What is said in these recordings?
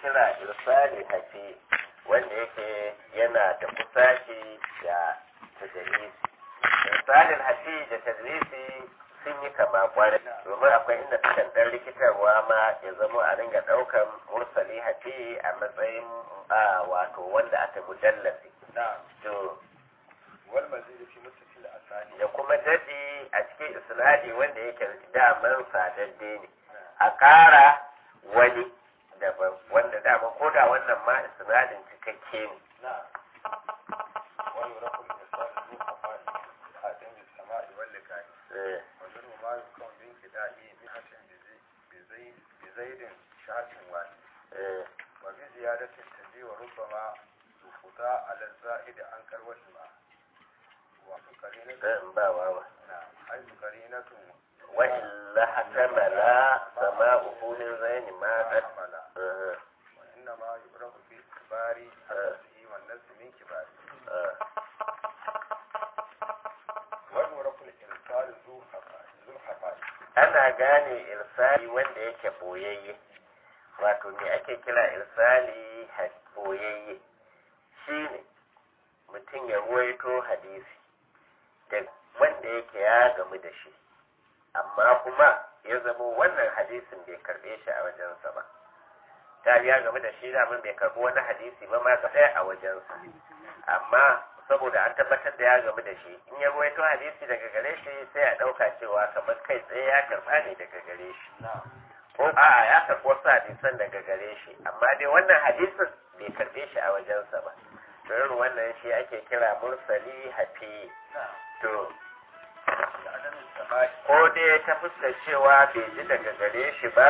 kira irsali hafi wanda yake yana da kusaci da tadlisi. Irsalin hafi da tadlisi sun yi kama kwarai domin akwai inda sukan dan rikitarwa ma ya zama a ringa daukan mursali hafi a matsayin wato wanda aka mujallasi. To wal mazid fi muttasil asani da kuma dadi a cikin isnadi wanda yake daman sadadde ne a ƙara wani daban wanda dama ko da wannan ma isnadin cikakke ne. wani rakul misal zu afai hadin bi sama'i wal likai wajen ma yukun bin kidai bi hatin bi zaidin shatin wani wa bi ziyadatin taji wa rubbama zufuta ala za'id an karwati ma wa sukarinatu ba wawa ai sukarinatu wa illa hakamala sama'uhu min zaini ma qad وإنما يبرق في كبار نفسه والنفس من كباره والمرق الإرسال ذو خفاء ana gane irsali wanda yake boyayye wato me ake kira irsali boyayye shine mutum ya ruwaito hadisi da wanda yake ya gamu da shi amma kuma ya zama wannan hadisin bai karbe shi a wajensa ba ta ya game da shi damin bai karbi wani hadisi ba ma ka tsaya a wajensa amma saboda an tabbatar da ya game da shi in ya ruwaito hadisi daga gare shi sai a ɗauka cewa kamar kai tsaye ya karɓa ne daga gare shi ko a'a ya karɓi wasu hadisan daga gare shi amma dai wannan hadisin bai karbe shi a wajensa ba irin wannan shi ake kira mursali hafi to ko dai ta fuskar cewa bai ji daga gare shi ba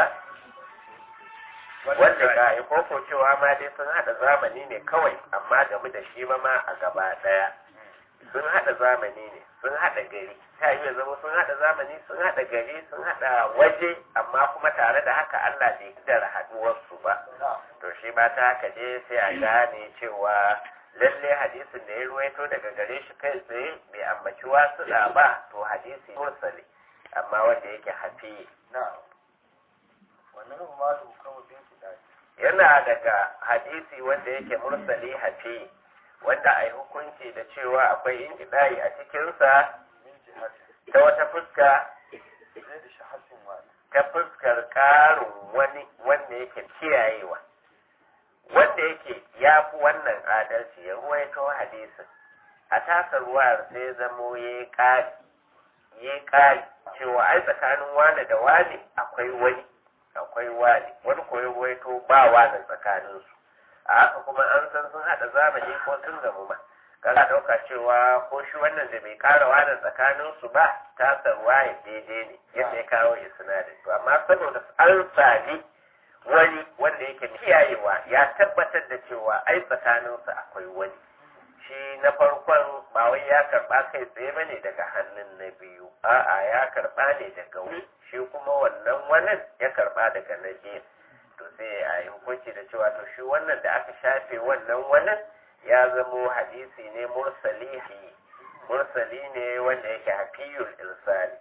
wanda ga yi koko cewa ma dai sun haɗa zamani ne kawai amma game da shi ma a gaba ɗaya sun haɗa zamani ne sun haɗa gari ta yi zama sun haɗa zamani sun haɗa gari sun haɗa waje amma kuma tare da haka Allah bai kidara haɗuwarsu ba to shi ma ta haka dai sai a gane cewa lalle hadisin da ya ruwaito daga gare shi kai tsaye bai ambaci wasu ba to hadisi mursali amma wanda yake hafi wannan ma da hukumar bin kidai yana daga hadisi wanda yake mursali hafi wanda a yi hukunci da cewa akwai inkiɗayi a cikinsa min jihati ta wata fuska zai da shahasin wani ta fuskar ƙarin wani wanda yake kiyayewa wanda yake ya fi wannan adalci ya ruwaito hadisin a tasar ruwayar sai zamo ya yi ƙari cewa ai tsakanin wane da wane akwai wani wani koyi ruwaito ba wane tsakaninsu a haka kuma an san sun haɗa zamani ko sun gamu ma kana ɗauka cewa ko shi wannan da bai ƙara wane tsakaninsu ba tasar ruwayar daidai ne yadda ya kawo isnadin to amma saboda an sami wani wanda yake kiyayewa ya tabbatar da cewa ai tsakaninsu akwai wani shi na farkon ba wai ya karba kai tsaye bane daga hannun na biyu a'a ya karba ne daga wani shi kuma wannan wannan ya karba daga na biyu to sai a yi hukunci da cewa to shi wannan da aka shafe wannan wannan ya zamo hadisi ne mursali ne wanda yake hafiyul irsali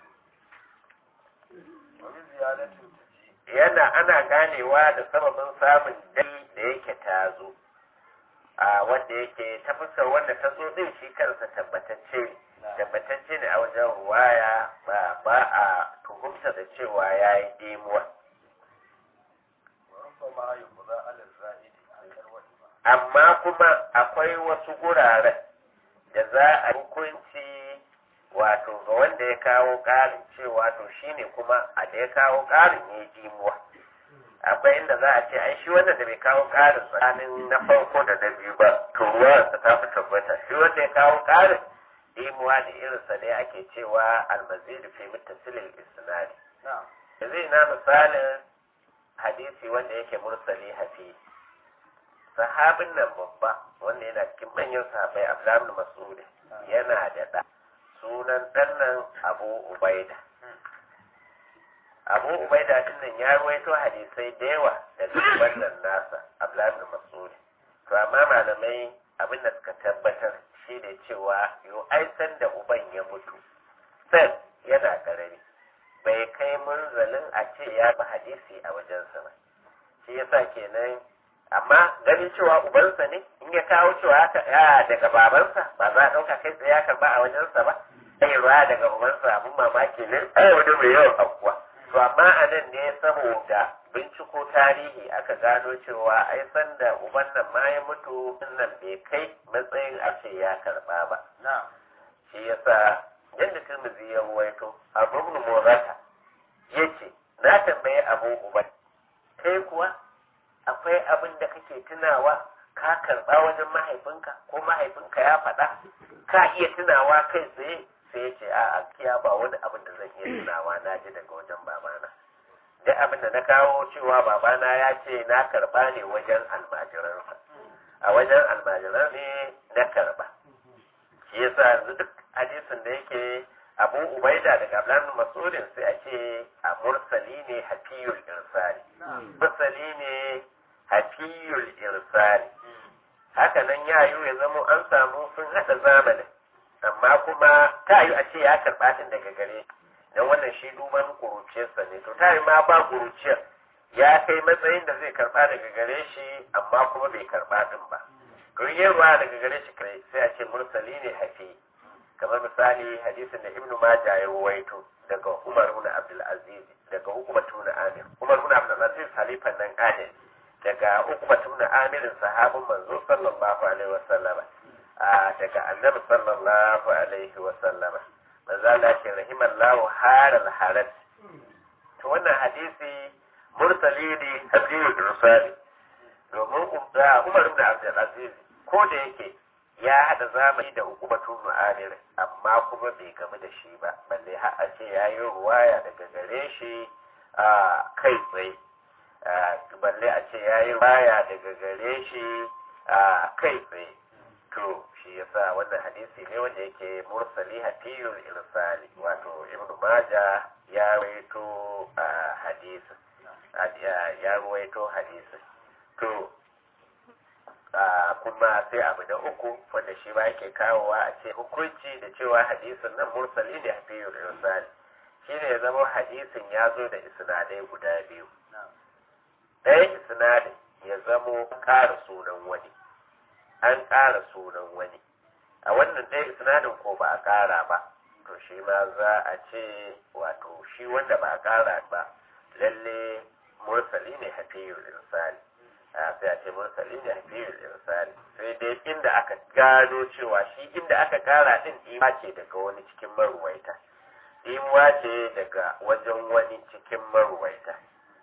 wani ziyadatin yana ana ganewa da sababin samun dai da yake tazo a wanda yake ta fuskar wanda ta zo din shi kansa tabbatacce ne a wajen ruwaya ba a tuhumta da cewa ya yi demuwa amma kuma akwai wasu guraren da za a hukunci wato ga wanda ya kawo ƙarin cewa to shine kuma a da ya kawo ƙarin ya yi jimuwa akwai inda za a ce ai shi wanda da bai kawo ƙarin tsakanin na farko da na biyu ba to ruwansa ta fi tabbata shi wanda ya kawo ƙarin jimuwa da irinsa ne ake cewa almazidu fi muttasilil isnadi da zai na misalin hadisi wanda yake mursali hafi sahabin nan babba wanda yana cikin manyan sahabai Abdullah ibn Mas'ud yana da ɗa sunan ɗannan Abu Ubaida. Abu Ubaida din nan ya ruwaito hadisai da yawa daga wannan nasa Abdullah ibn Mas'ud. To amma malamai abin da suka tabbatar shi da cewa yo ai san da uban ya mutu. Sai yana karami bai kai munzalin a ce ya bi hadisi a wajensa ba. shi yasa kenan amma ganin cewa ubansa ne in ya kawo cewa haka ya daga babansa ba za a ɗauka kai tsaye ya karɓa a wajensa ba sai ruwa daga ubansa abin mamaki ne ai wani mai yawan afuwa to amma a nan ne saboda binciko tarihi aka gano cewa ai sanda uban nan ma ya mutu nan bai kai matsayin a ce ya karɓa ba shi yasa yadda Tirmidhi ya ruwaito Abu Ibn Murrata yace na tambaye Abu Ubayd kai kuwa akwai abin da kake tunawa ka karɓa wajen mahaifinka ko mahaifinka ya faɗa ka iya tunawa kai tsaye sai ya ce a kiya ba wani abin da zan iya tunawa na ji daga wajen babana duk abin da na kawo cewa babana ya ce na karɓa ne wajen almajiransa a wajen almajiran ne na karɓa shi yasa yanzu duk hadisin da yake Abu Ubaida daga Abdullah Mas'udin sai a ce a mursali ne hafiyul irsali mursali ne hafiyul irsali haka nan yayu ya zamo an samu sun hada zamanin amma kuma ta yi a ce ya karɓa din daga gare dan wannan shi duban kuruciyarsa ne to ta yi ma ba kuruciyar ya kai matsayin da zai karɓa daga gare shi amma kuma bai karɓa din ba ruwa daga gare shi kai sai a ce mursali ne hafi kamar misali hadisin da Ibn Majah ya ruwaito daga Umar ibn Abdul Aziz daga Uqbah ibn Amir Umar ibn Abdul Aziz halifan nan adil daga Uqbah ibn Amir sahabin manzo sallallahu alaihi wasallam daga Annabi sallallahu alaihi wasallam manzo Allah ya rahimallahu haral harat to wannan hadisi mursali ne hadisi rusali domin Umar ibn Abdul Aziz ko da yake ya haɗa zamani da hukumatun mu'amir amma kuma bai gamu da shi ba balle har a ce ya yi ruwaya daga gare shi a kai tsaye balle a ce ya yi ruwaya daga gare shi a kai tsaye to shi yasa wannan hadisi ne wanda yake mursali hafiyul irsali wato ibn maja ya rawaito hadisi ya rawaito hadisi to kuma sai abu da uku wanda shi ba yake kawowa a ce hukunci da cewa hadisin nan mursali ne hafiyul irsali shi ne ya zama hadisin ya zo da isnadai guda biyu ɗaya isnadin ya zamo ƙara sunan wani an ƙara sunan wani a wannan ɗaya isnadin ko ba a ƙara ba to shi ma za a ce wato shi wanda ba a ƙara ba lalle mursali ne hafiyul irsali sai a ce mursali ne hafiyul irsali sai dai inda aka gano cewa shi inda aka kara din ima ce daga wani cikin maruwaita imuwa ce daga wajen wani cikin maruwaita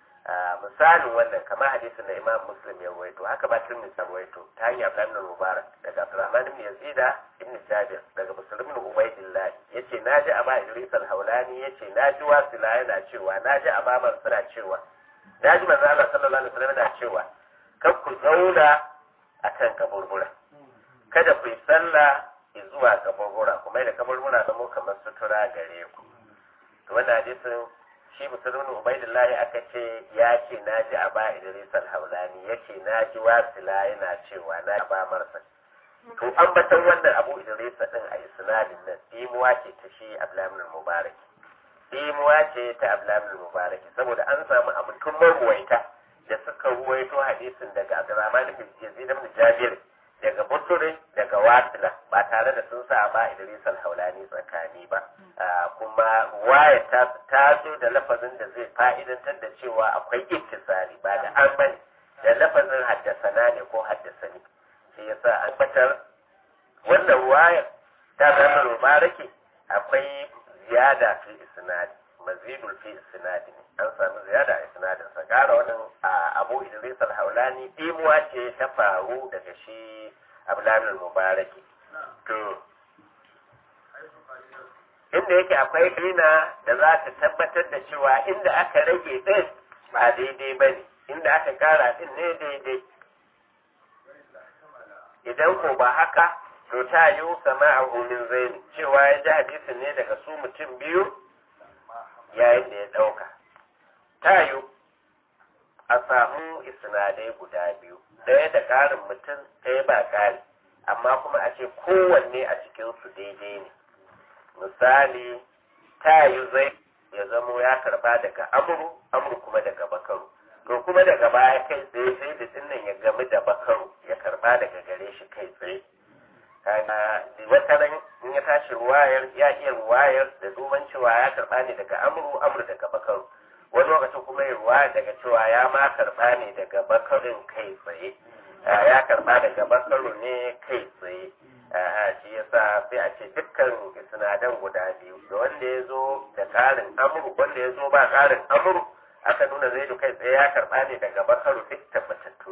misalin wannan kamar hadisin da Imam Muslim ya ruwaito haka ba Tirmidhi ya ruwaito ta hanyar Abdullah Mubarak daga Abdurrahman ibn Yazid ibn Jabir daga Muslim ibn Ubaydillah yace naji Aba Idris al-Hawlani yace naji Wasila yana cewa naji Aba Mansur cewa naji manzo Allah sallallahu alaihi wasallam yana cewa kan ku zauna akan kaburbura kada ku yi sallah zuwa kaburbura kuma da kaburbura zama kamar sutura gare ku to wannan hadisin shi musulmin ubaidillahi aka ce ya ce na ji Aba Idris al-Hawlani ya ce na ji Wasila yana cewa na Aba Marsa to an batan wannan Abu Idris din a isnadin nan imuwa ce ta shi Abdullah ibn Mubarak imuwa ce ta Abdullah ibn Mubarak saboda an samu abutun marwaita da suka ruwaito hadisin daga Abdurrahman ibn Yazid ibn Jabir daga Busuri daga Wasila ba tare da sun sa Aba Idris al-Hawlani tsakani ba kuma waya ta zo da lafazin da zai fa'idantar da cewa akwai ittisali ba da an bane da lafazin haddasana ne ko haddasani shi yasa an batar wannan wayar ta zama mubaraki akwai ziyada fi isnadi mazidul fi isnadi ne an samu ziyada a isnadin sa gara wannan Abu Idris al-Hawlani dimuwa ce ta faru daga shi Abdullah Mubaraki to inda yake akwai rina da za ta tabbatar da cewa inda aka rage ɗin ba daidai ba ne inda aka kara ɗin ne daidai idan ko ba haka to ta yi sama a min zaini cewa ya ji hadisin ne daga su mutum biyu yayin da ya ɗauka ta yi a samu isnadai guda biyu ɗaya da ƙarin mutum ɗaya ba ƙari amma kuma a ce kowanne a cikinsu daidai ne misali ta yi zai ya zamo ya karba daga amuru kuma daga bakaru to kuma daga baya kai tsaye sai da dinnan ya gamu da bakaru ya karba daga gare shi kai tsaye kaga wata ran in ya tashi ruwayar ya iya ruwayar da duban cewa ya karba ne daga amru daga bakaru wani lokacin kuma ya ruwaya daga cewa ya ma karba ne daga bakarin kai tsaye ya karba daga bakaru ne kai tsaye shi yasa sai a ce dukkan isnadan guda biyu da wanda ya zo da karin amru wanda ya zo ba karin amru aka nuna zaidu kai tsaye ya karba ne daga bakaru duk tabbatattu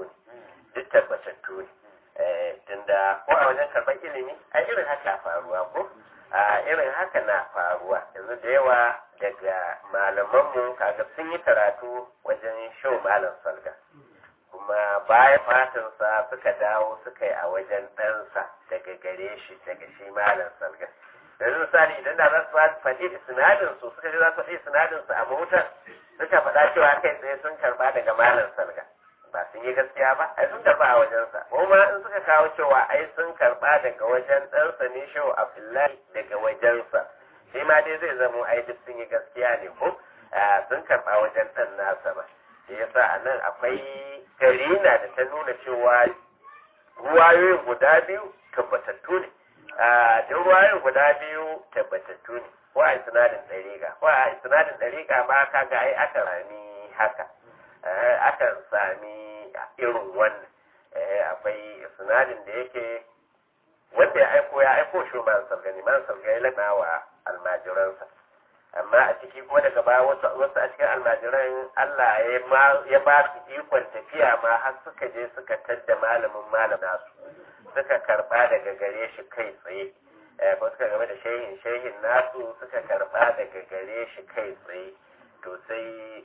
ne tunda ko a wajen karɓar ilimi a irin haka na faruwa ko a irin haka na faruwa yanzu da yawa daga malamanmu kaga sun yi karatu wajen shau malam salga kuma bayan fatinsa suka dawo suka yi a wajen ɗansa daga gare shi daga shi malam salga yanzu misali idan da za su faɗi sinadinsu suka je za su faɗi sinadinsu a motar suka faɗa cewa kai tsaye sun karɓa daga malam salga ba sun yi gaskiya ba ai sun karba a wajensa kuma in suka kawo cewa ai sun karba daga wajen ɗansa ne shehu abdullahi daga wajensa shi ma dai zai zamo ai duk sun yi gaskiya ne ko sun karba wajen ɗan nasa ba shi yasa a nan akwai karina da ta nuna cewa ruwayoyin guda biyu tabbatattu ne duk ruwayoyin guda biyu tabbatattu ne ko a sinadin ɗariƙa ko a sinadin ɗariƙa ma kaga ai aka rami haka akan sami irin wannan akwai sinadin da yake wanda ya aiko shi man salgani ya lana wa almajiransa amma a ciki kuma daga baya wasu a cikin almajiran Allah ya ba su ikon tafiya ma har suka je suka tadda malam nasu suka karba daga gare shi kai tsaye ko suka game da shehin nasu suka karba daga gare shi kai tsaye to sai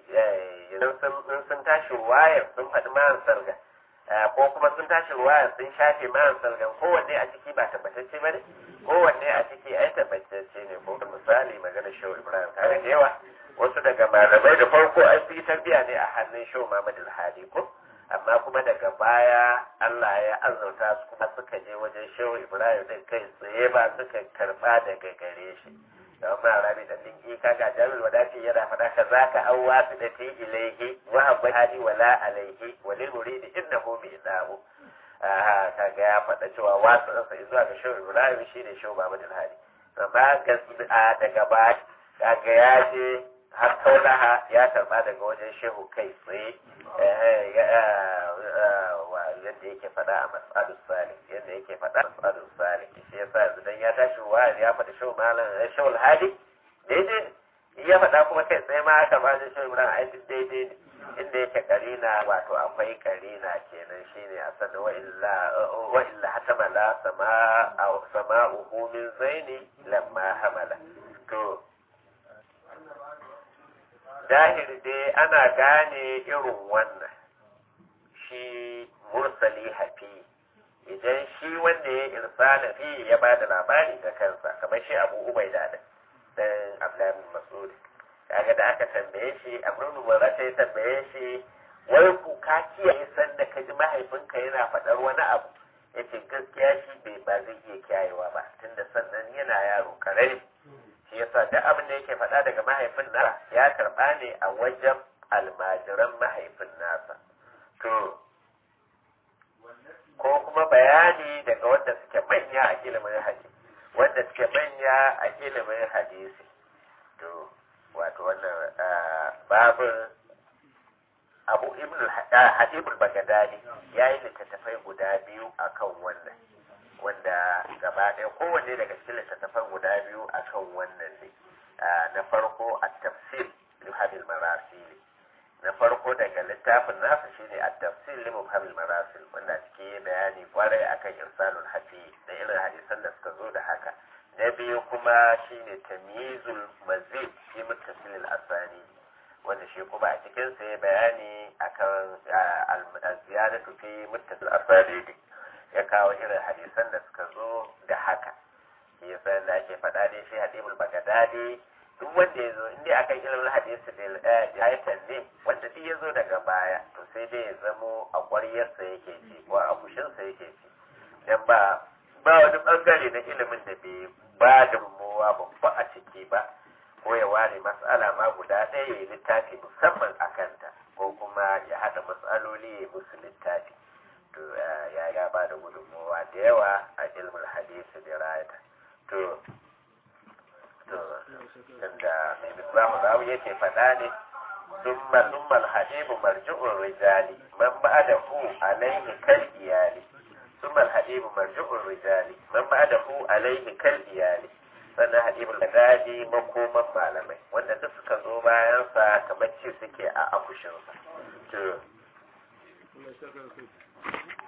sun tashi ruwayar sun faɗi ma'an salga ko kuma sun tashi ruwayar sun shafe ma'an salgan kowanne a ciki ba tabbatacce ba ne kowanne a ciki ai tabbatacce ne ko misali magana shehu ibrahim tare da yawa wasu daga malamai da farko an fi tarbiya ne a hannun shehu muhammad al-hadi ko amma kuma daga baya Allah ya azurta su kuma suka je wajen shehu ibrahim din kai tsaye ba suka karba daga gare shi da ma rabi da dinki kaga jami'ul wadati yana faɗa ka zaka awwa fi dati ilaihi wa habba hadi wala alaihi wa lil muridi innahu bi idahu kaga ya faɗa cewa wasu sa zuwa ga shehu ibrahim shine shehu Muhammad al-Hadi amma gaskiya daga ba kaga ya je har kaulaha ya karba daga wajen shehu kai tsaye yadda yake faɗa a mas'alus salih yadda yake faɗa a mas'alus salih shi yasa yanzu dan ya tashi ruwa ya faɗi shehu malam shehu al-Hadi daidai ya faɗa kuma kai tsaye ma aka ba da shehu ibrahim ai duk daidai ne inda yake karina wato akwai karina kenan shine a sanin wa illa hatama la sama'uhu min zaini lamma hamala to dahiri dai ana gane irin wannan shi mursali hafi idan shi wanda ya irsala fi ya ba da labari da kansa kamar shi abu ubaida da dan abdullahi bin mas'ud kaga da aka tambaye shi amrun wala sai tambaye shi wai ku ka kiyaye sanda ka ji mahaifinka yana faɗar wani abu yace gaskiya shi bai ba zai iya kiyayewa ba tunda sannan yana yaro karami shi yasa duk abin da yake faɗa daga mahaifin nasa ya karɓa ne a wajen almajiran mahaifin nasa to ko kuma bayani daga wanda suke manya a ilimin hadisi wanda suke manya a ilimin hadisi to wato wannan babin abu ibn al-hadib al-baghdadi yayi littattafai guda biyu akan wannan wanda gaba ɗaya kowanne daga cikin littattafan guda biyu akan wannan ne na farko at-tafsir li hadil marasil na farko daga littafin nasa shine at-tafsir li mubhamil marasil wanda cike bayani kwarai akan irsalul hafi da irin hadisan da suka zo da haka na biyu kuma shine tamyizul mazid fi muttasil al-asani wanda shi kuma a cikin sa ya bayani akan al-ziyadatu fi muttasil al-asani ya kawo irin hadisan da suka zo da haka shi yasa da ake faɗa dai shi hadibul bagdadi duk wanda ya zo inda akan ilimin hadisi da ayatan ne wanda duk ya zo daga baya to sai dai ya zamo a ƙwaryarsa yake ci ko a kushinsa yake ci dan ba wani bangare na ilimin da bai ba da mummuwa babba a ciki ba ko ya ware mas'ala ma guda ɗaya ya yi littafi musamman a kanta ko kuma ya haɗa matsaloli ya musu littafi to ya ba da gudunmowa da yawa a ilmin hadisi da rayata to tunda mai misbahu zawu yake faɗa ne ثم الحبيب مرجع الرجال من بعده عليه كالإيال ثم الحبيب مرجع الرجال من بعده عليه كالإيال sannan hadibul gadi makoman malamai wanda duk suka zo bayan sa kamar ce suke a akushinsa to